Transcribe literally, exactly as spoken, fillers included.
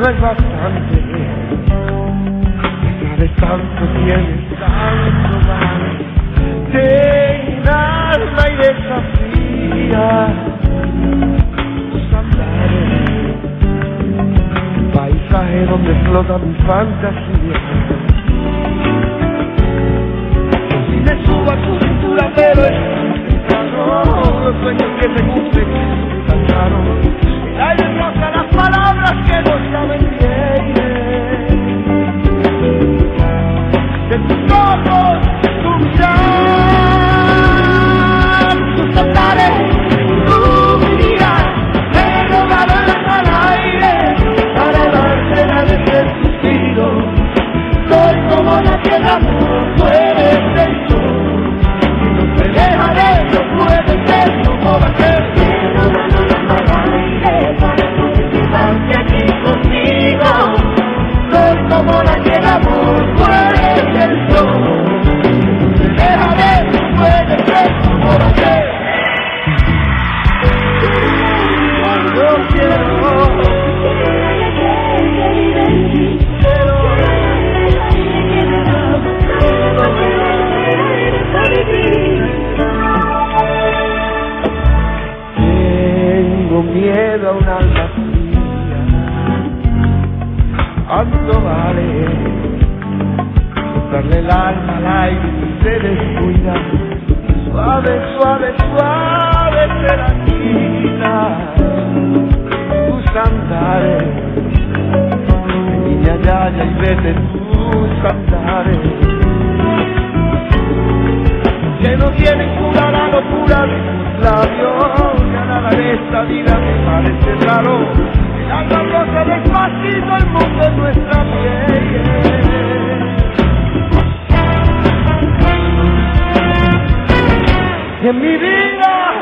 no es bastante. Sabes tanto, tienes tanto mal. Ten alma y desafía tus andares, paisaje donde flota mi fantasía. Si me subo a tu cintura, pero es los sueños que te cumplen tan claro. El aire roza las palabras que no saben bien. De tus ojos, tu mirar, tus andares, tu vida, pero ganas al aire para darte la de ser suspiro. Soy como la tierra, tú eres el sol. Y no te dejaré, no puede ser, no va a ser. Quiero ganar al aire para cultivarte aquí contigo. Soy como la tierra, tú eres el sol. No te dejaré, no puede ser, no va a ser. Yo quiero. Tengo miedo a un alma fría. ¿Cuánto vale darle el alma al aire y se descuida? Suave, suave, suave te la quitas. Tus andares, niña yaya, y vete tus andares, que no tienen cura la locura de tus labios. Ya nada de esta vida me parece raro. El alma roza despacito el mundo en nuestra piel. Y en mi vida